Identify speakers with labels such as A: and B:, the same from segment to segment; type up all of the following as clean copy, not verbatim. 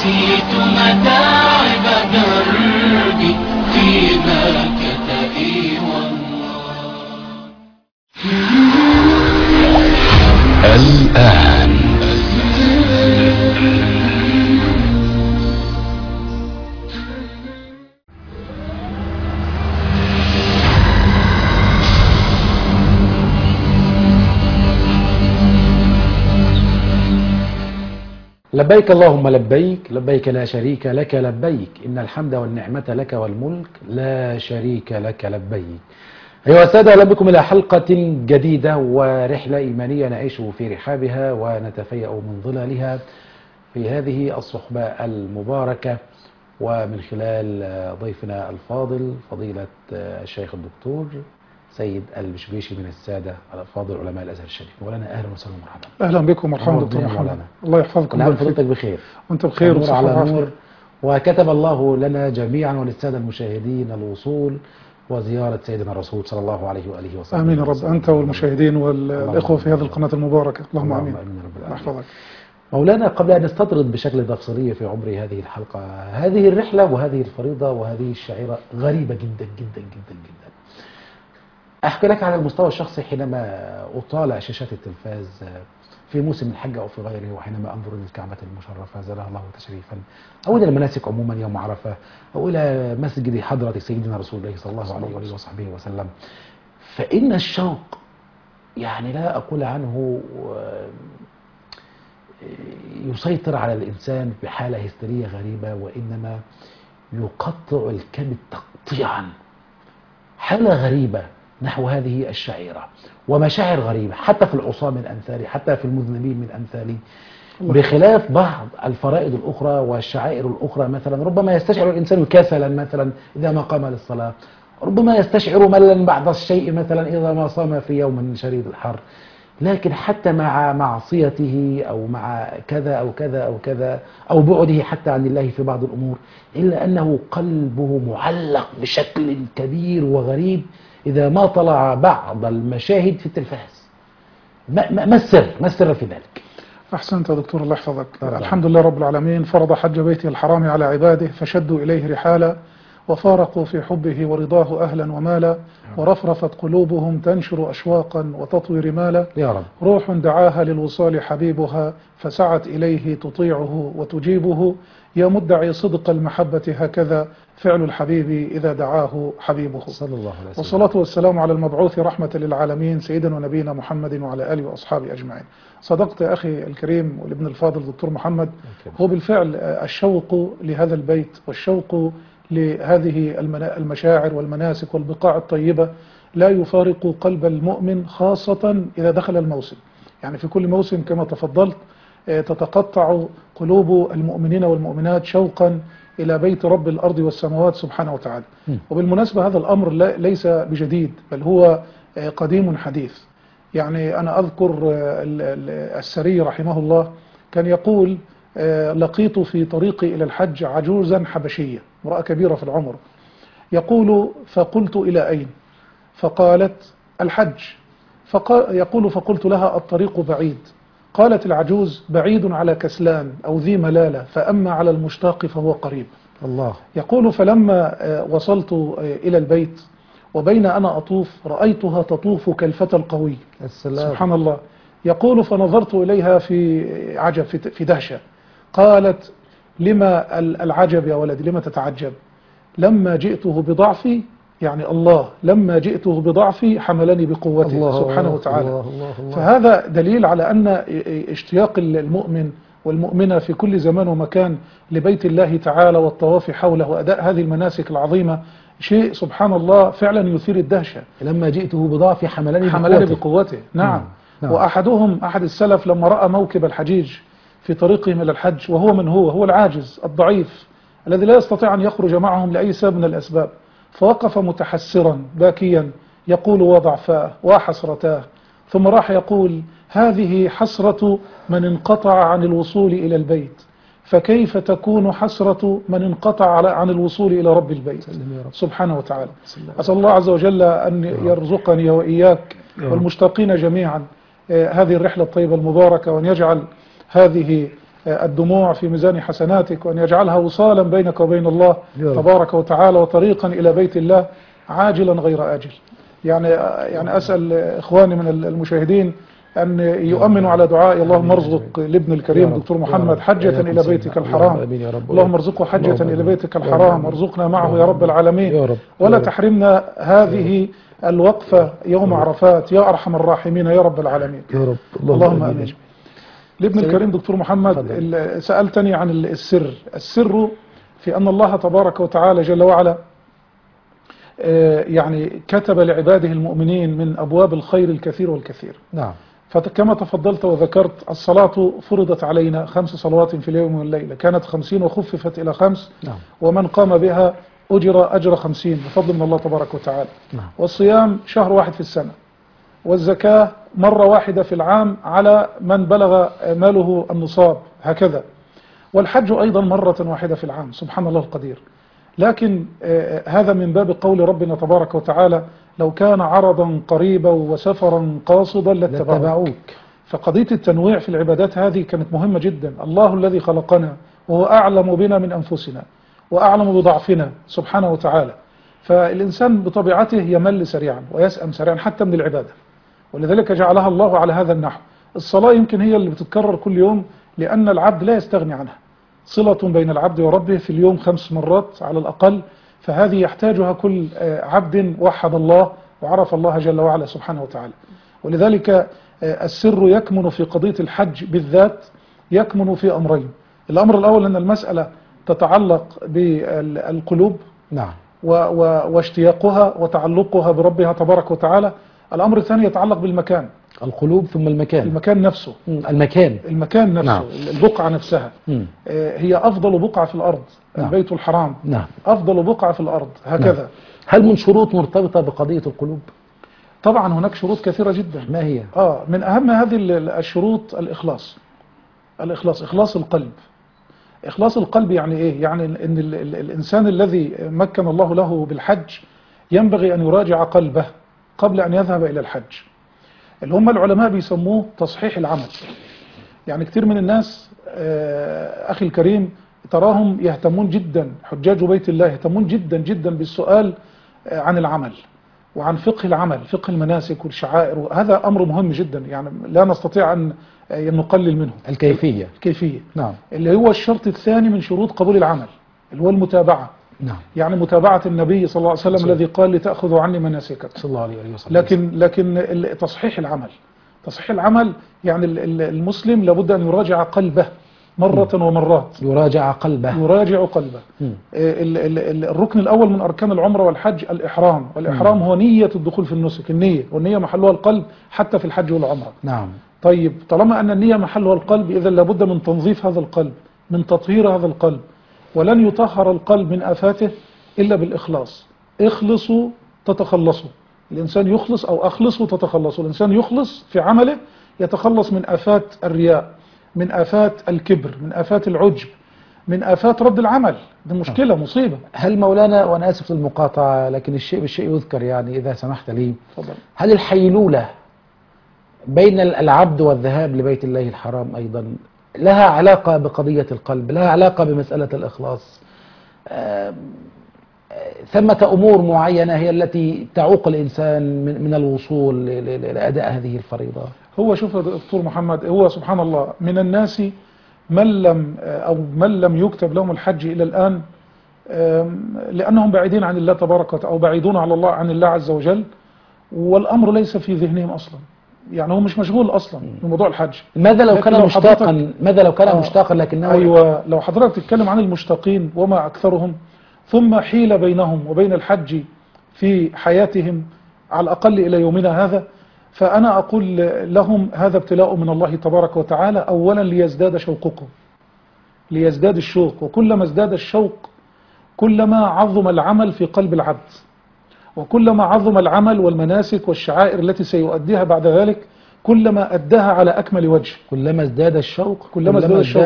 A: نسيت متاعب دربي في مكتئي الآن
B: لبيك اللهم لبيك، لبيك لا شريك لك لبيك، إن الحمد والنعمة لك والملك لا شريك لك لبيك. أيها السادة، أهلا بكم إلى حلقة جديدة ورحلة إيمانية نعيش في رحابها ونتفيأ من ظلالها في هذه الصحبة المباركة، ومن خلال ضيفنا الفاضل فضيلة الشيخ الدكتور سيد البشبيشي من السادة الأفاضل علماء الأزهر الشريف. مولانا أهلا وسهلا ومرحبا.
C: أهلا بكم ومرحبا دكتور محمد، الله يحفظكم.
B: نعم، فضيلتك بخير
C: وأنت بخير
B: ونور على نور، وكتب الله لنا جميعا وللسادة المشاهدين الوصول وزيارة سيدنا الرسول صلى الله عليه وآله وسلم.
C: آمين يا رب، أنت والمشاهدين والإخوة في هذه القناة المباركة، اللهم آمين.
B: آمين رب العالمين.
C: يحفظك.
B: مولانا، قبل أن نستطرد بشكل تفصيلي في عمر هذه الحلقة، هذه الرحلة وهذه الفريضة وهذه الشعيرة غريبة جدا جدا جدا جدا. أحكي لك على المستوى الشخصي، حينما أطالع شاشات التلفاز في موسم الحج أو في غيره، وحينما أنظر إلى الكعبة المشرفة زادها الله تشريفا، أو إلى المناسك عموما يوم عرفة، أو إلى مسجد حضرة سيدنا رسول الله صلى الله عليه وآله وصحبه وسلم، فإن الشوق يعني لا أقول عنه يسيطر على الإنسان بحالة هستيرية غريبة، وإنما يقطع الكبد تقطيعا. حالة غريبة نحو هذه الشعيرة، ومشاعر غريبة حتى في العصاة من أمثالي، حتى في المذنبين من أمثالي، بخلاف بعض الفرائض الأخرى والشعائر الأخرى. مثلا ربما يستشعر الإنسان كسلا مثلا إذا ما قام للصلاة، ربما يستشعر مللا بعض الشيء مثلا إذا ما صام في يوم شديد الحر، لكن حتى مع معصيته أو مع كذا أو كذا أو كذا أو بعده حتى عن الله في بعض الأمور، إلا أنه قلبه معلق بشكل كبير وغريب إذا ما طلع بعض المشاهد في التلفاز. ما السر في ذلك؟
C: أحسنت يا دكتور، الله يحفظك. الحمد لله رب العالمين، فرض حج بيته الحرام على عباده فشدوا إليه رحالا وفارقوا في حبه ورضاه أهلا ومالا، ورفرفت قلوبهم تنشر أشواقا وتطوي رمالا،
B: يا رب.
C: روح دعاها للوصال حبيبها فسعت إليه تطيعه وتجيبه، يا مدعي صدق المحبة هكذا فعل الحبيب إذا دعاه حبيبه،
B: صلى الله عليه وسلم.
C: والصلاة والسلام على المبعوث رحمة للعالمين سيدنا ونبينا محمد وعلى آله وأصحابه أجمعين. صدقت يا أخي الكريم والابن الفاضل دكتور محمد، هو بالفعل الشوق لهذا البيت والشوق لهذه المشاعر والمناسك والبقاع الطيبة لا يفارق قلب المؤمن، خاصة إذا دخل الموسم. يعني في كل موسم كما تفضلت تتقطع قلوب المؤمنين والمؤمنات شوقا إلى بيت رب الأرض والسماوات سبحانه وتعالى. وبالمناسبة هذا الأمر ليس بجديد، بل هو قديم حديث. يعني أنا أذكر السري رحمه الله كان يقول: لقيت في طريقي إلى الحج عجوزا حبشية، امرأة كبيرة في العمر، يقول: فقلت إلى أين؟ فقالت: الحج. يقول: فقلت لها: الطريق بعيد. قالت العجوز: بعيد على كسلان أو ذي ملالة، فأما على المشتاق فهو قريب.
B: الله.
C: يقول: فلما وصلت إلى البيت وبين أنا أطوف رأيتها تطوف كالفتى القوي.
B: السلام.
C: سبحان الله. يقول: فنظرت إليها في عجب، في دهشة. قالت: لما العجب يا ولدي، لما تتعجب؟ لما جئته بضعفي، يعني الله لما جئته بضعفي حملني بقوته سبحانه وتعالى. الله. فهذا دليل على أن اشتياق المؤمن والمؤمنة في كل زمان ومكان لبيت الله تعالى والطواف حوله وأداء هذه المناسك العظيمة شيء سبحان الله فعلا يثير الدهشة.
B: لما جئته بضعفي
C: حملني بقوته. نعم. أحد السلف لما رأى موكب الحجيج في طريقهم إلى الحج، وهو من هو العاجز الضعيف الذي لا يستطيع أن يخرج معهم لأي سبب من الأسباب، فوقف متحسرا باكيا يقول: وضعفاه وحسرتاه. ثم راح يقول: هذه حسرة من انقطع عن الوصول إلى البيت، فكيف تكون حسرة من انقطع عن الوصول إلى رب البيت سبحانه وتعالى. أسأل الله عز وجل أن يرزقني وإياك والمشتاقين جميعا هذه الرحلة الطيبة المباركة، وأن يجعل هذه الدموع في ميزان حسناتك، وأن يجعلها وصالا بينك وبين الله
B: يا رب.
C: تبارك وتعالى، وطريقا إلى بيت الله عاجلا غير آجل. يعني أسأل إخواني من المشاهدين أن يؤمنوا على دعائي: اللهم ارزق لابن الكريم
B: يا رب.
C: دكتور
B: يا
C: محمد
B: رب.
C: حجة
B: إياكم
C: إلى
B: سيدنا.
C: بيتك
B: اللهم
C: الحرام.
B: آمين يا رب.
C: اللهم ارزقه حجة
B: اللهم
C: إلى
B: آمين.
C: بيتك
B: اللهم
C: الحرام،
B: آمين.
C: وارزقنا معه
B: اللهم
C: يا رب
B: آمين.
C: العالمين.
B: يا رب.
C: ولا
B: يا رب.
C: تحرمنا هذه الوقفة يوم عرفات يا أرحم الراحمين يا رب العالمين.
B: يا رب.
C: اللهم آمين. لابن
B: سيد-
C: الكريم دكتور محمد،
B: تفضل.
C: سألتني عن السر في أن الله تبارك وتعالى جل وعلا يعني كتب لعباده المؤمنين من أبواب الخير الكثير والكثير.
B: نعم.
C: فكما تفضلت وذكرت، الصلاة فرضت علينا 5 صلوات في اليوم والليلة، كانت 50 وخففت إلى 5.
B: نعم.
C: ومن قام بها أجر 50 بفضل من الله تبارك وتعالى.
B: نعم.
C: والصيام شهر واحد في السنة، والزكاة مرة واحدة في العام على من بلغ ماله النصاب، هكذا. والحج أيضا مرة واحدة في العام، سبحان الله القدير. لكن هذا من باب قول ربنا تبارك وتعالى: لو كان عرضا قريبا وسفرا قاصدا لاتبعوك. فقضية التنويع في العبادات هذه كانت مهمة جدا. الله الذي خلقنا وهو أعلم بنا من أنفسنا وأعلم بضعفنا سبحانه وتعالى، فالإنسان بطبيعته يمل سريعا ويسأم سريعا حتى من العبادة، ولذلك جعلها الله على هذا النحو. الصلاة يمكن هي اللي بتتكرر كل يوم، لأن العبد لا يستغني عنها، صلة بين العبد وربه في اليوم 5 مرات على الأقل، فهذه يحتاجها كل عبد وحد الله وعرف الله جل وعلا سبحانه وتعالى. ولذلك السر يكمن في قضية الحج بالذات، يكمن في أمرين. الأمر الأول أن المسألة تتعلق بالقلوب،
B: نعم.
C: واشتياقها وتعلقها بربها تبارك وتعالى. الأمر الثاني يتعلق بالمكان،
B: القلوب ثم المكان.
C: المكان نفسه.
B: المكان
C: نفسه.
B: نعم.
C: البقعة نفسها. هي أفضل بقعة في الأرض.
B: نعم.
C: البيت الحرام
B: نعم.
C: أفضل بقعة في الأرض، هكذا.
B: نعم. هل من شروط مرتبطة بقضية القلوب؟
C: طبعا هناك شروط كثيرة جدا.
B: ما هي؟
C: من أهم هذه الشروط الإخلاص. إخلاص القلب. إخلاص القلب يعني إيه؟ يعني أن الإنسان الذي مكن الله له بالحج ينبغي أن يراجع قلبه قبل أن يذهب إلى الحج، اللي هم العلماء بيسموه تصحيح العمل. يعني كتير من الناس أخي الكريم تراهم يهتمون جدا، حجاج بيت الله يهتمون جدا جدا بالسؤال عن العمل وعن فقه العمل، فقه المناسك والشعائر، وهذا أمر مهم جدا، يعني لا نستطيع أن نقلل منه. الكيفية
B: نعم.
C: اللي هو الشرط الثاني من شروط قبول العمل، اللي هو المتابعة.
B: نعم.
C: يعني متابعة النبي صلى الله عليه وسلم الذي قال: لتأخذوا عني مناسككم،
B: صلى الله عليه وسلم.
C: لكن تصحيح العمل يعني المسلم لابد أن يراجع قلبه مرة ومرات.
B: يراجع قلبه.
C: الركن الأول من أركان العمرة والحج الإحرام، والإحرام هو نية الدخول في النسك، والنية محلها القلب حتى في الحج والعمرة.
B: نعم.
C: طيب، طالما أن النية محلها القلب، إذا لابد من تنظيف هذا القلب، من تطهير هذا القلب، ولن يطهر القلب من آفاته إلا بالإخلاص. اخلصوا تتخلصوا. الإنسان يخلص، أو أخلصوا تتخلصوا. الإنسان يخلص في عمله يتخلص من آفات الرياء، من آفات الكبر، من آفات العجب، من آفات رد العمل. ده مشكلة، مصيبة.
B: هل مولانا، وأنا آسف للمقاطعة، لكن الشيء بالشيء يذكر، يعني إذا سمحت لي،
C: فضل.
B: هل الحيلولة بين العبد والذهاب لبيت الله الحرام أيضا لها علاقة بقضية القلب، لها علاقة بمسألة الإخلاص؟ ثمة أمور معينة هي التي تعوق الإنسان من الوصول لأداء هذه الفريضة.
C: هو شوف يا دكتور محمد، هو سبحان الله من الناس من لم يكتب لهم الحج إلى الآن لأنهم بعيدين عن الله تبارك وتعالى، أو بعيدون على الله عن الله عز وجل، والأمر ليس في ذهنهم أصلا. يعني هو مش مشغول أصلا بموضوع الحج.
B: ماذا لو كان مشتاقا لكنه
C: أيوة، لو حضرتك تتكلم عن المشتاقين وما أكثرهم، ثم حيل بينهم وبين الحج في حياتهم على الأقل إلى يومنا هذا، فأنا أقول لهم هذا ابتلاء من الله تبارك وتعالى. أولا ليزداد شوقكم، ليزداد الشوق، وكلما ازداد الشوق كلما عظم العمل في قلب العبد، وكلما عظم العمل والمناسك والشعائر التي سيؤديها بعد ذلك كلما أداها على أكمل وجه.
B: كلما ازداد الشوق
C: كلما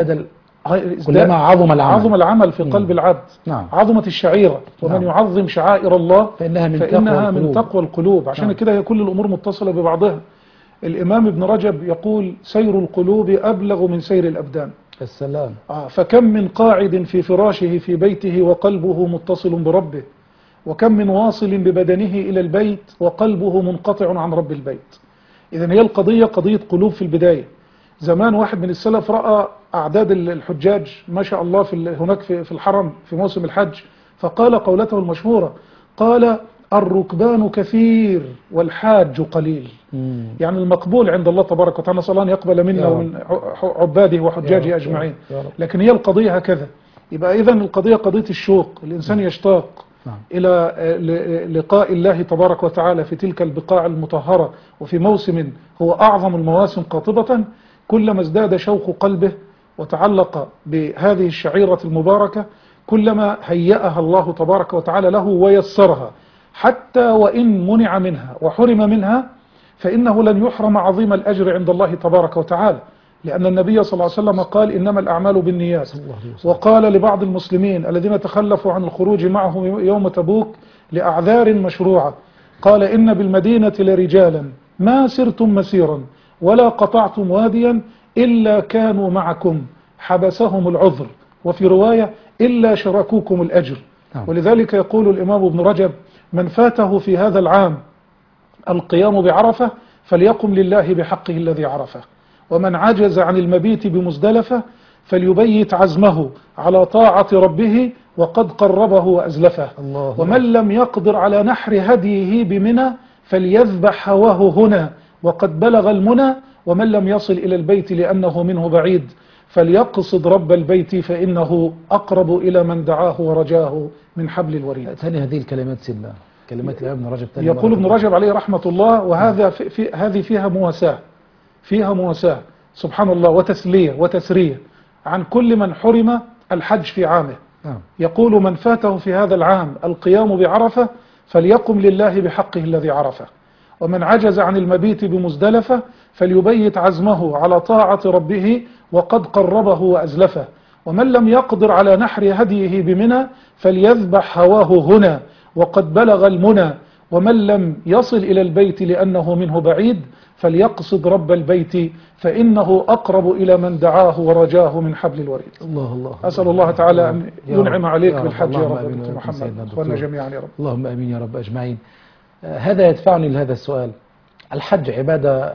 B: عظم
C: العمل في قلب العبد.
B: نعم.
C: عظمت الشعيرة، ومن يعظم شعائر الله
B: فإنها من
C: تقوى القلوب. عشان كده هي كل الأمور متصلة ببعضها. الإمام ابن رجب يقول: سير القلوب أبلغ من سير الأبدان.
B: السلام.
C: فكم من قاعد في فراشه في بيته وقلبه متصل بربه، وكم من واصل ببدنه إلى البيت وقلبه منقطع عن رب البيت. إذن هي القضية قضية قلوب في البداية. زمان واحد من السلف رأى أعداد الحجاج ما شاء الله هناك في الحرم في موسم الحج، فقال قولته المشهورة، قال: الركبان كثير والحاج قليل. يعني المقبول عند الله تبارك وتعالى، نسأل الله أن يقبل منا ومن عباده وحجاجه أجمعين. لكن هي القضية هكذا. يبقى إذن القضية قضية الشوق، الإنسان يشتاق إلى لقاء الله تبارك وتعالى في تلك البقاع المطهرة، وفي موسم هو أعظم المواسم قاطبة. كلما ازداد شوق قلبه وتعلق بهذه الشعيرة المباركة، كلما هيأها الله تبارك وتعالى له ويسرها، حتى وإن منع منها وحرم منها فإنه لن يحرم عظيم الأجر عند الله تبارك وتعالى، لأن النبي صلى الله عليه وسلم قال: إنما الأعمال بالنيات. وقال لبعض المسلمين الذين تخلفوا عن الخروج معه يوم تبوك لأعذار مشروعة، قال: إن بالمدينة لرجالا ما سرتم مسيرا ولا قطعتم واديا إلا كانوا معكم حبسهم العذر، وفي رواية إلا شركوكم الأجر. ولذلك يقول الإمام ابن رجب: من فاته في هذا العام القيام بعرفة فليقم لله بحقه الذي عرفه، ومن عجز عن المبيت بمزدلفة فليبيت عزمه على طاعة ربه وقد قربه وأزلفه، ومن لم يقدر على نحر هديه بمنى فليذبح هواه هنا وقد بلغ المنى، ومن لم يصل إلى البيت لأنه منه بعيد فليقصد رب البيت فإنه أقرب إلى من دعاه ورجاه من حبل الوريد.
B: ثاني هذه الكلمات سيدنا، كلمات الإمام ابن رجب.
C: يقول ابن رجب عليه رحمة الله، وهذا هذه فيها مواساة، فيها مواساة سبحان الله، وتسلية وتسرية عن كل من حرم الحج في عامه. يقول: من فاته في هذا العام القيام بعرفة فليقم لله بحقه الذي عرفه، ومن عجز عن المبيت بمزدلفة فليبيت عزمه على طاعة ربه وقد قربه وأزلفه، ومن لم يقدر على نحر هديه بمنى فليذبح هواه هنا وقد بلغ المنى، ومن لم يصل إلى البيت لأنه منه بعيد فليقصد رب البيت فإنه أقرب إلى من دعاه ورجاه من حبل الوريد.
B: الله
C: أسأل الله تعالى أن ينعم عليك بالحج يا رب دكتور محمد وأنا جميعا يا رب.
B: اللهم آمين يا رب أجمعين. هذا يدفعني لهذا السؤال: الحج عبادة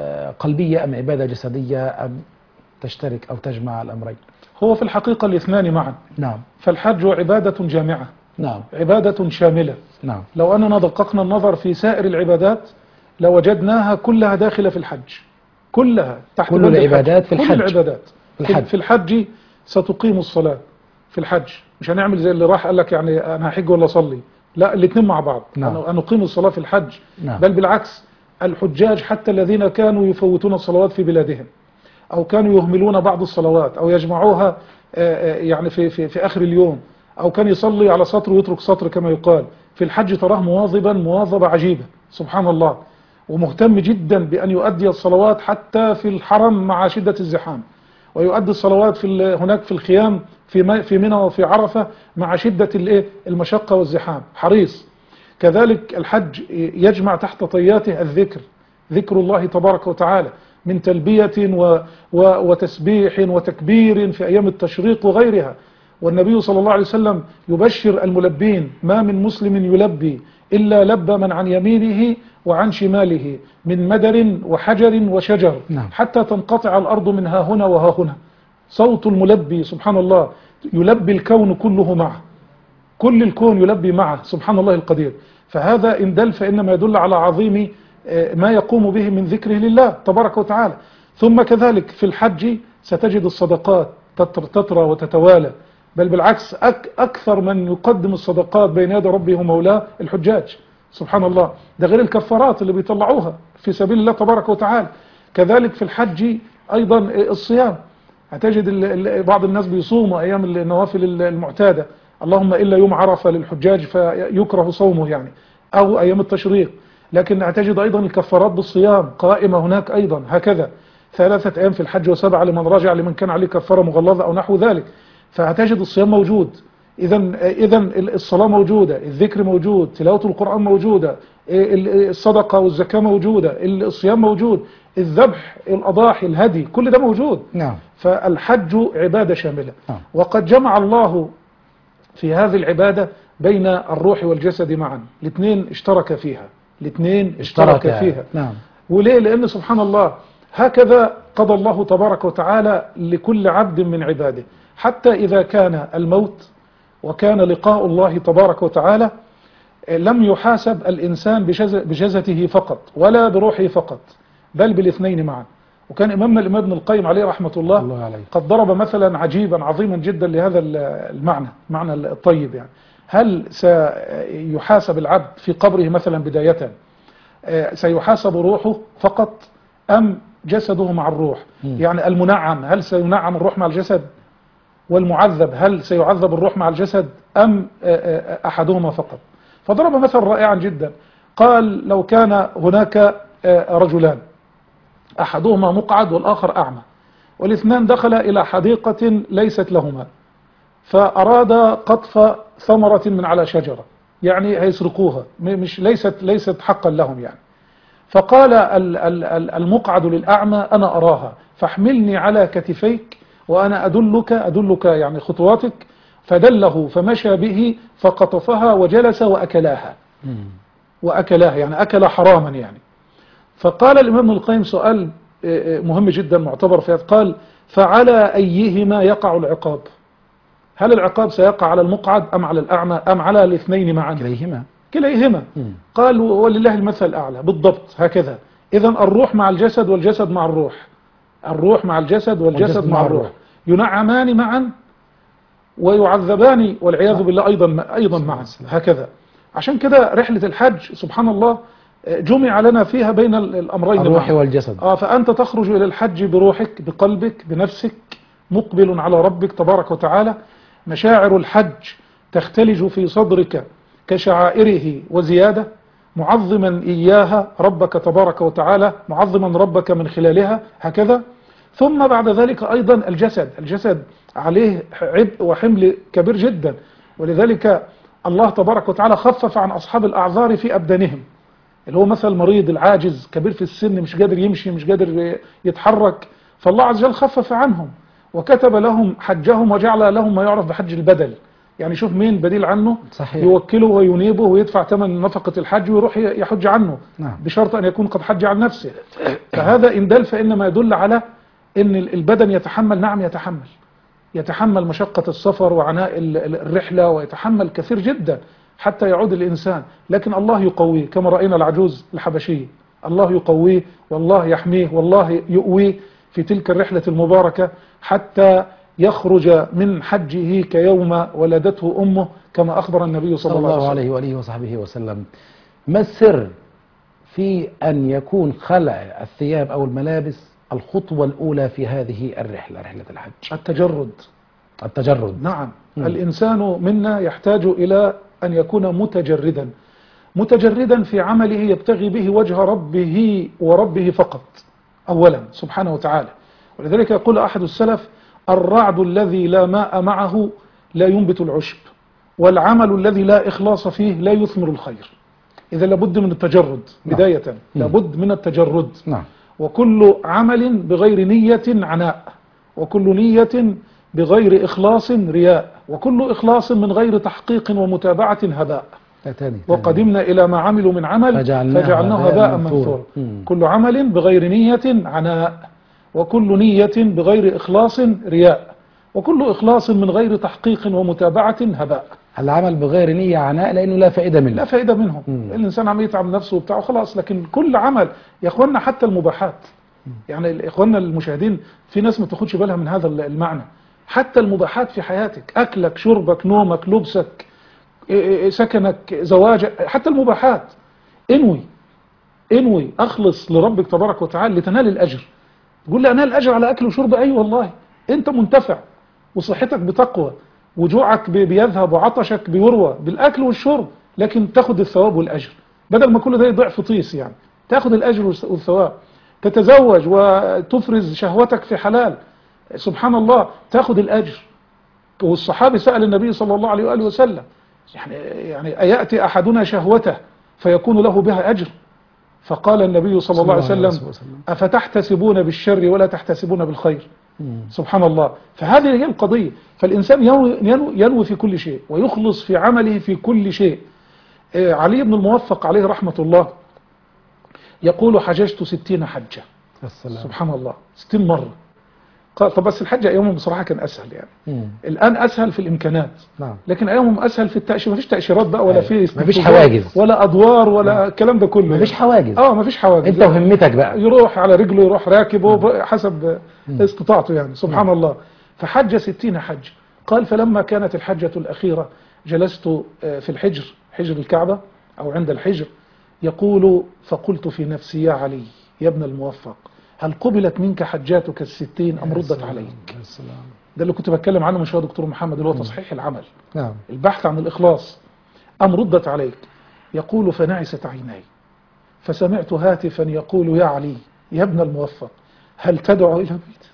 B: قلبية أم عبادة جسدية أم تشترك أو تجمع الأمرين؟
C: هو في الحقيقة الاثنان معا.
B: نعم.
C: فالحج عبادة جامعة،
B: نعم،
C: عبادة شاملة.
B: نعم.
C: لو أننا دققنا النظر في سائر العبادات لوجدناها كلها داخلة في الحج، كلها تحت
B: كل العبادات في الحج.
C: كل العبادات في الحج ستقيم الصلاة في الحج، مش هنعمل زي اللي راح قال لك يعني أنا هحج ولا أصلي، لا، الاثنين مع بعض.
B: نعم.
C: أن نقيم الصلاة في الحج.
B: نعم.
C: بل بالعكس، الحجاج حتى الذين كانوا يفوتون الصلوات في بلادهم أو كانوا يهملون بعض الصلوات أو يجمعوها يعني في آخر اليوم، أو كان يصلي على سطر ويترك سطر كما يقال، في الحج تراه مواظبا مواظبة عجيبة سبحان الله، ومهتم جدا بأن يؤدي الصلوات حتى في الحرم مع شدة الزحام، ويؤدي الصلوات هناك في الخيام في منى وفي عرفة مع شدة المشقة والزحام، حريص. كذلك الحج يجمع تحت طياته الذكر، ذكر الله تبارك وتعالى من تلبية وتسبيح وتكبير في أيام التشريق وغيرها. والنبي صلى الله عليه وسلم يبشر الملبين: ما من مسلم يلبي إلا لبى من عن يمينه وعن شماله من مدر وحجر وشجر.
B: نعم.
C: حتى تنقطع الأرض من ها هنا وها هنا. صوت الملبي سبحان الله يلبي الكون كله معه، كل الكون يلبي معه سبحان الله القدير. فهذا إن دل فإنما يدل على عظيم ما يقوم به من ذكره لله تبارك وتعالى. ثم كذلك في الحج ستجد الصدقات تترى وتتوالى، بل بالعكس أكثر من يقدم الصدقات بين يدي ربه ومولاه الحجاج سبحان الله، ده غير الكفارات اللي بيطلعوها في سبيل الله تبارك وتعالى. كذلك في الحج أيضا الصيام، هتجد بعض الناس بيصوموا أيام النوافل المعتادة، اللهم إلا يوم عرفة للحجاج فيكره صومه يعني، أو أيام التشريق، لكن هتجد أيضا الكفارات بالصيام قائمة هناك أيضا هكذا، 3 أيام في الحج و7 لمن رجع لمن كان عليه كفارة مغلظة أو نحو ذلك. فهتجد الصيام موجود، إذا الصلاة موجودة، الذكر موجود، تلاوة القرآن موجودة، الصدقة والزكاة موجودة، الصيام موجود، الذبح، الأضاحي، الهدي، كل ده موجود.
B: نعم.
C: فالحج عبادة شاملة.
B: نعم.
C: وقد جمع الله في هذه العبادة بين الروح والجسد معا، الاثنين اشترك فيها، الاثنين اشترك فيها.
B: نعم.
C: وليه؟ لأن سبحان الله هكذا قضى الله تبارك وتعالى لكل عبد من عباده، حتى إذا كان الموت وكان لقاء الله تبارك وتعالى لم يحاسب الإنسان بجسده فقط ولا بروحه فقط، بل بالاثنين معا. وكان إمامنا الإمام ابن القيم عليه رحمة الله قد ضرب مثلا عجيبا عظيما جدا لهذا المعنى الطيب. يعني هل سيحاسب العبد في قبره مثلا بداية سيحاسب روحه فقط أم جسده مع الروح؟ يعني المنعم هل سينعم الروح مع الجسد؟ والمعذب هل سيعذب الروح مع الجسد أم أحدهما فقط؟ فضرب مثلا رائعا جدا، قال لو كان هناك رجلان أحدهما مقعد والآخر أعمى، والاثنان دخل إلى حديقة ليست لهما، فأراد قطف ثمرة من على شجرة، يعني هيسرقوها، مش ليست حقا لهم يعني. فقال المقعد للأعمى أنا أراها فاحملني على كتفيك وأنا أدلك يعني خطواتك، فدله فمشى به فقطفها وجلس وأكلاها يعني أكل حراما يعني. فقال الإمام القيم سؤال مهم جدا معتبر فيه، قال فعلى أيهما يقع العقاب؟ هل العقاب سيقع على المقعد أم على الأعمى أم على الاثنين معا؟ كليهما. قال ولله المثل الأعلى بالضبط هكذا. إذا الروح مع الجسد والجسد مع الروح، الروح مع الجسد والجسد مع الروح ينعمان معا ويعذبان والعياذ بالله أيضا معا هكذا. عشان كده رحلة الحج سبحان الله جمع لنا فيها بين الأمرين،
B: الروح والجسد.
C: فأنت تخرج إلى الحج بروحك بقلبك بنفسك مقبل على ربك تبارك وتعالى، مشاعر الحج تختلج في صدرك كشعائره وزيادة، معظما إياها ربك تبارك وتعالى، معظما ربك من خلالها هكذا. ثم بعد ذلك أيضا الجسد عليه عبء وحمل كبير جدا، ولذلك الله تبارك وتعالى خفف عن أصحاب الأعذار في أبدانهم، اللي هو مثل المريض العاجز كبير في السن مش قادر يمشي مش قادر يتحرك، فالله عز وجل خفف عنهم وكتب لهم حجهم وجعل لهم ما يعرف بحج البدل. يعني شوف مين بديل عنه،
B: صحيح.
C: يوكله وينيبه ويدفع ثمن نفقة الحج ويروح يحج عنه. نعم. بشرط أن يكون قد حج عن نفسه. فهذا إن دل فإنما يدل على أن البدن يتحمل، نعم يتحمل مشقة السفر وعناء الرحلة ويتحمل كثير جدا حتى يعود الإنسان، لكن الله يقويه كما رأينا العجوز الحبشي، الله يقويه والله يحميه والله يؤويه في تلك الرحلة المباركة حتى يخرج من حجه كيوم ولدته أمه كما أخبر النبي صلى الله
B: عليه وآله وصحبه وسلم. ما السر في أن يكون خلع الثياب أو الملابس الخطوة الأولى في هذه الرحلة، رحلة الحج؟ التجرد. نعم.
C: الإنسان منا يحتاج إلى أن يكون متجردا في عمله يبتغي به وجه ربه وربه فقط أولا سبحانه وتعالى. ولذلك يقول أحد السلف الرعد الذي لا ماء معه لا ينبت العشب، والعمل الذي لا إخلاص فيه لا يثمر الخير. إذا لابد من التجرد بداية، لابد من التجرد. وكل عمل بغير نية عناء، وكل نية بغير إخلاص رياء، وكل إخلاص من غير تحقيق ومتابعة هباء. وقدمنا إلى ما عملوا من عمل فجعلناه هباء منثورا. كل عمل بغير نية عناء، وكل نية بغير إخلاص رياء، وكل إخلاص من غير تحقيق ومتابعة هباء.
B: العمل بغير نية عناء لأنه لا فائدة منه،
C: لا فائدة منه. الإنسان عم يتعب نفسه وبتاعه خلاص. لكن كل عمل يا إخواننا حتى المباحات، يعني إخواننا المشاهدين في ناس ما تاخدش بالها من هذا المعنى، حتى المباحات في حياتك، أكلك شربك نومك لبسك سكنك زواجك، حتى المباحات انوي أخلص لربك تبارك وتعالى لتنال الأجر. تقول لي أنال الأجر على أكل وشرب؟ أي والله أنت منتفع وصحتك بتقوى وجوعك بيذهب وعطشك بيروى بالأكل والشرب، لكن تاخد الثواب والأجر بدل ما كل ده يضيع في طيس. يعني تاخد الأجر والثواب، تتزوج وتفرز شهوتك في حلال سبحان الله تاخد الأجر. والصحابي سأل النبي صلى الله عليه وآله وسلم يعني أيأتي أحدنا شهوته فيكون له بها أجر؟ فقال النبي صلى الله عليه وسلم أفتحتسبون بالشر ولا تحتسبون بالخير؟ سبحان الله. فهذه هي القضية. فالإنسان ينوي في كل شيء ويخلص في عمله في كل شيء. علي بن الموفق عليه رحمة الله يقول حججت 60 حجة. سبحان الله، 60 مرة. قال طب بس الحج ايامهم بصراحه كان اسهل يعني. الان اسهل في الامكانات. نعم. لكن ايامهم اسهل في التاشيره، مفيش تاشيرات بقى ولا في
B: مفيش حواجز
C: ولا ادوار ولا الكلام ده كله.
B: مفيش حواجز.
C: مفيش حواجز.
B: انت وهمتك بقى،
C: يروح على رجله، يروح راكب حسب استطاعته يعني. سبحان الله. فحج 60 حج. قال فلما كانت الحجة الأخيرة جلست في الحجر، حجر الكعبة أو عند الحجر، يقول فقلت في نفسي يا علي يا ابن الموفق هل قبلت منك حجاتك 60 أم ردت عليك؟ ده اللي كنت بتكلم عنه من شوية دكتور محمد، اللي هو تصحيح العمل. نعم. البحث عن الإخلاص. أم ردت عليك؟ يقول فنعست عيناي فسمعت هاتفا يقول يا علي يا ابن الموفق هل تدعو إلى بيتك؟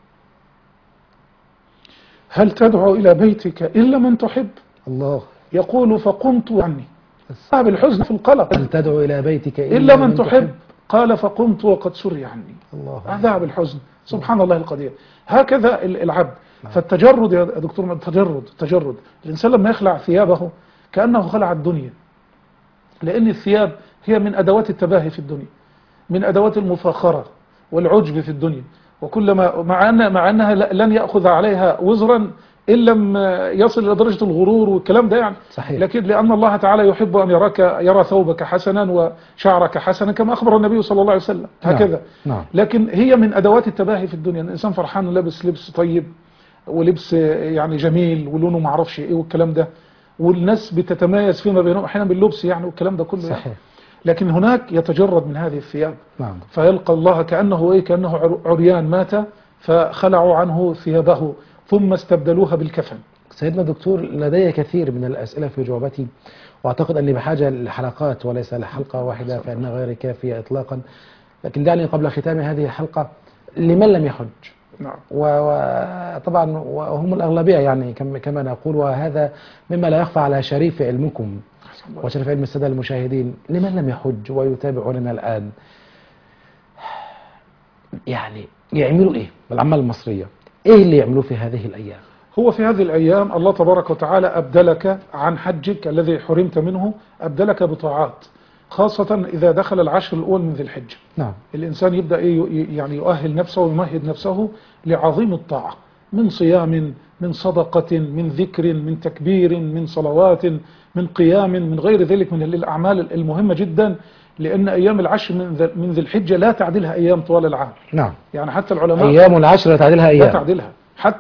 C: هل تدعو إلى بيتك إلا من تحب؟ الله. يقول فقمت عني بالحزن في القلق.
B: هل تدعو إلى بيتك
C: إلا من تحب؟ قال فقمت وقد سري عني. الله. ذهب الحزن. سبحان الله القدير. هكذا العبد. فالتجرد يا دكتور، التجرد الإنسان لما يخلع ثيابه كأنه خلع الدنيا، لأن الثياب هي من أدوات التباهي في الدنيا، من أدوات المفاخرة والعجب في الدنيا، وكلما مع أنها لن يأخذ عليها وزرا إن لم يصل إلى درجة الغرور والكلام ده يعني. صحيح. لكن لأن الله تعالى يحب أن يرى ثوبك حسنا وشعرك حسنا كما أخبر النبي صلى الله عليه وسلم. هكذا. نعم. لكن هي من أدوات التباهي في الدنيا. الإنسان فرحان لابس لبس طيب ولبس يعني جميل ولونه ما اعرفش ايه والكلام ده، والناس بتتميز فيما بينهم احيانا باللبس يعني والكلام ده كله. صحيح. يعني. لكن هناك يتجرد من هذه الثياب. نعم. فيلقى الله كأنه عريان مات فخلعوا عنه ثيابه ثم استبدلوها بالكفن.
B: سيدنا دكتور، لدي كثير من الأسئلة في جوابتي، وأعتقد أني بحاجة لحلقات وليس لحلقة واحدة فإنها غير كافية إطلاقا. لكن دعني قبل ختام هذه الحلقة لمن لم يحج. نعم. وطبعا وهم الأغلبية يعني كما نقول، وهذا مما لا يخفى على شريف علمكم وشريف علم السادة المشاهدين. لمن لم يحج ويتابعوننا الآن، يعني يعملوا إيه بالأعمال المصرية؟ إيه اللي يعملوه في هذه الأيام؟
C: هو في هذه الأيام الله تبارك وتعالى أبدلك عن حجك الذي حرمت منه، أبدلك بطاعات، خاصة إذا دخل العشر الأول من ذي الحجة. نعم. الإنسان يبدأ يعني يؤهل نفسه ويمهد نفسه لعظيم الطاعة، من صيام، من صدقة، من ذكر، من تكبير، من صلوات، من قيام، من غير ذلك من الأعمال المهمة جدا، لأن أيام العشر من ذي الحجة لا تعدلها أيام طوال العام. نعم. يعني حتى العلماء
B: أيام العشر لا تعدلها أيام.
C: لا تعدلها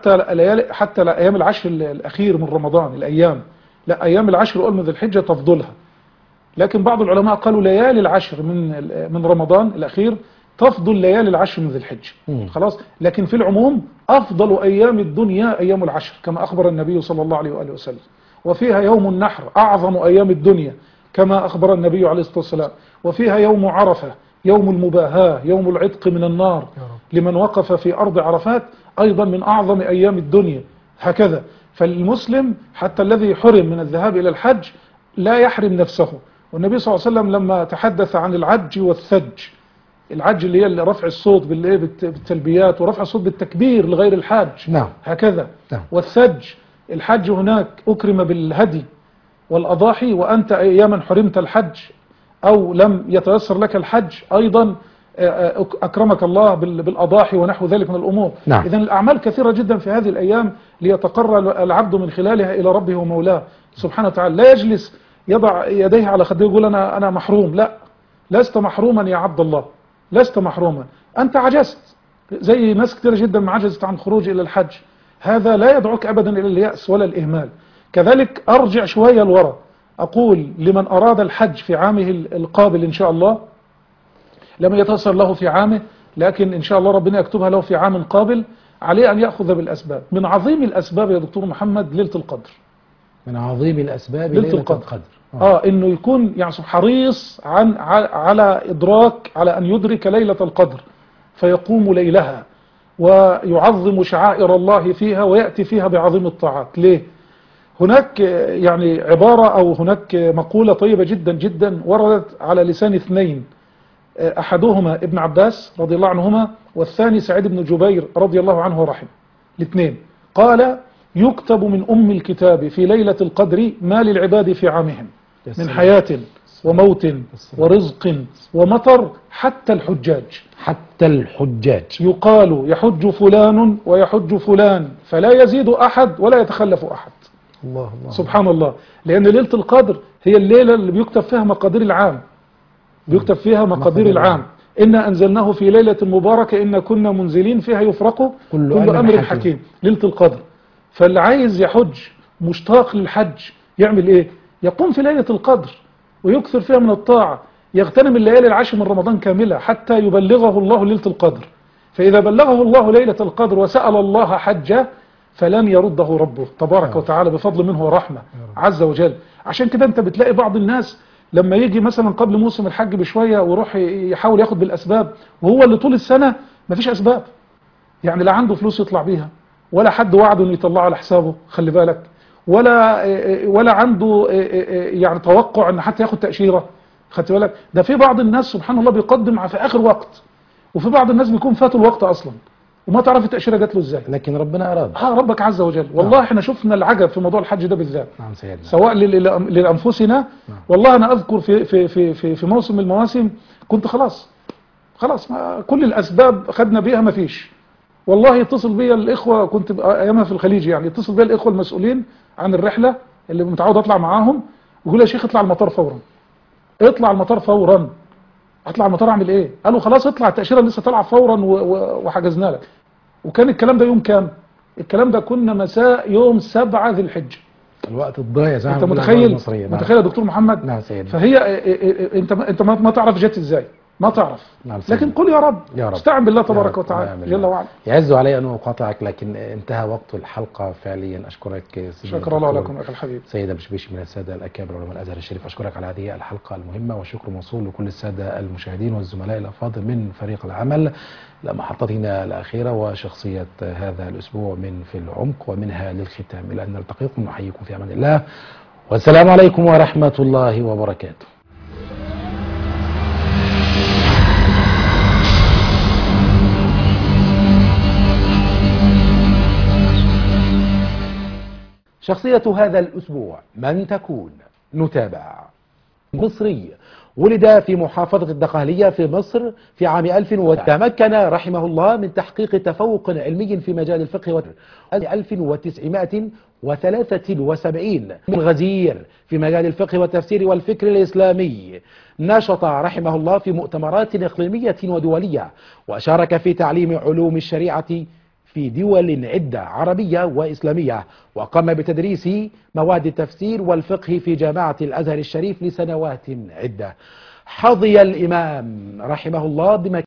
C: حتى أيام العشر الأخير من رمضان، الأيام لا، أيام العشر الأول من ذي الحجة تفضلها. لكن بعض العلماء قالوا ليالي العشر من رمضان الأخير تفضل ليالي العشر من ذي الحجة. خلاص. لكن في العموم أفضل أيام الدنيا أيام العشر كما أخبر النبي صلى الله عليه وآله وسلم، وفيها يوم النحر أعظم أيام الدنيا كما أخبر النبي عليه الصلاة والسلام، وفيها يوم عرفة يوم المباهاة، يوم العتق من النار لمن وقف في أرض عرفات، أيضا من أعظم أيام الدنيا. هكذا. فالمسلم حتى الذي حرم من الذهاب إلى الحج لا يحرم نفسه. والنبي صلى الله عليه وسلم لما تحدث عن العج والثج، العج اللي هي رفع الصوت بالتلبيات ورفع الصوت بالتكبير لغير الحاج. نعم. هكذا. نعم. والثج الحج هناك أكرم بالهدي والأضاحي، وأنت أياما حرمت الحج أو لم يتيسر لك الحج أيضا أكرمك الله بالأضاحي ونحو ذلك من الأمور. نعم. إذن الأعمال كثيرة جدا في هذه الأيام ليتقرب العبد من خلالها إلى ربه ومولاه سبحانه وتعالى. لا يجلس يضع يديه على خده يقول أنا محروم. لا، لست محروما يا عبد الله، لست محروما. أنت عجزت زي ناس كثيرة جدا ما عجزت عن خروج إلى الحج. هذا لا يدعوك أبدا إلى اليأس ولا الإهمال. كذلك أرجع شوية لورا، أقول لمن أراد الحج في عامه القابل إن شاء الله، لم يتيسر له في عامه لكن إن شاء الله ربنا يكتبها له في عام قابل، عليه أن يأخذ بالأسباب. من عظيم الأسباب يا دكتور محمد ليلة القدر.
B: من عظيم الأسباب ليلة القدر.
C: إنه يكون يعني حريص على إدراك، على أن يدرك ليلة القدر فيقوم ليلها ويعظم شعائر الله فيها ويأتي فيها بعظيم الطاعات. ليه؟ هناك يعني عبارة أو هناك مقولة طيبة جدا جدا وردت على لسان اثنين، أحدهما ابن عباس رضي الله عنهما، والثاني سعيد بن جبير رضي الله عنه ورحمه. الاثنين قال: يكتب من أم الكتاب في ليلة القدر ما للعباد في عامهم من حياة وموت ورزق ومطر حتى الحجاج.
B: حتى الحجاج.
C: يقال يحج فلان ويحج فلان فلا يزيد أحد ولا يتخلف أحد.
B: الله الله.
C: سبحان الله. لأن ليلة القدر هي الليلة اللي بيكتب فيها مقادير العام، بيكتب فيها مقادير العام. إنا أنزلناه في ليلة مباركة إنا كنا منزلين فيها يفرق كل أمر حكيم. ليلة القدر. فاللي عايز يحج مشتاق للحج يعمل إيه؟ يقوم في ليلة القدر ويكثر فيها من الطاعة، يغتنم الليالي العشر من رمضان كاملة حتى يبلغه الله ليلة القدر. فإذا بلغه الله ليلة القدر وسأل الله حجه فلم يرده ربه تبارك وتعالى بفضل منه ورحمة عز وجل. عشان كده أنت بتلاقي بعض الناس لما يجي مثلا قبل موسم الحج بشوية ويروح يحاول ياخد بالأسباب، وهو اللي طول السنة مفيش أسباب، يعني لا عنده فلوس يطلع بيها، ولا حد وعده انه يطلعه على حسابه، خلي بالك، ولا عنده يعني توقع ان حتى ياخد تأشيرة، خدت بالك. ده في بعض الناس سبحان الله بيقدم في آخر وقت، وفي بعض الناس بيكون فاتوا الوقت أصلا وما تعرف التأشيرة جات له ازاي،
B: لكن ربنا أراد.
C: ربك عز وجل. والله احنا شفنا العجب في موضوع الحج ده بالذات.
B: نعم سيدنا.
C: سواء لأنفسنا. والله أنا أذكر في موسم من المواسم كنت خلاص ما كل الأسباب خدنا بيها ما فيش. والله يتصل بيا الإخوة، كنت أيامها في الخليج يعني، يتصل بيا الإخوة المسؤولين عن الرحلة اللي متعود أطلع معاهم، ويقول يا شيخ اطلع المطار فورا، اطلع المطار فورا. اطلع المطار اعمل ايه؟ قالوا خلاص اطلع، التأشيرة لسه طالعه فورا وحجزنا لك. وكان الكلام ده يوم كام؟ الكلام ده كنا مساء يوم 7 ذي الحجة.
B: الوقت الضايع زي ما
C: انت
B: بنقول
C: متخيل يا دكتور محمد؟
B: نعم سيدنا.
C: فهي انت ما تعرف جت ازاي، ما تعرف.
B: نعم
C: لكن قل يا رب، استعن بالله تبارك
B: وتعالى
C: جل وعلا.
B: يعز علي أن أقاطعك لكن انتهى وقت الحلقة فعليا. أشكرك
C: شكر الله لكم أخي الحبيب
B: سيد بشبيشي من السادة الأكابر علماء الأزهر الشريف. أشكرك على هذه الحلقة المهمة، وشكر موصول لكل السادة المشاهدين والزملاء الأفاضل من فريق العمل لمحطتنا الأخيرة وشخصية هذا الأسبوع من في العمق ومنها للختام. إلى أن نلتقيكم نحييكم في أمان الله، والسلام عليكم ورحمة الله وبركاته. شخصية هذا الأسبوع من تكون؟ نتابع. مصري ولد في محافظة الدقهلية في مصر في عام 1000 وتمكن رحمه الله من تحقيق تفوق علمي في مجال الفقه 1973 من غزير في مجال الفقه والتفسير والفكر الإسلامي. نشط رحمه الله في مؤتمرات إقليمية ودولية، وشارك في تعليم علوم الشريعة في دول عدة عربية وإسلامية، وقام بتدريس مواد التفسير والفقه في جامعة الأزهر الشريف لسنوات عدة. حظي الإمام رحمه الله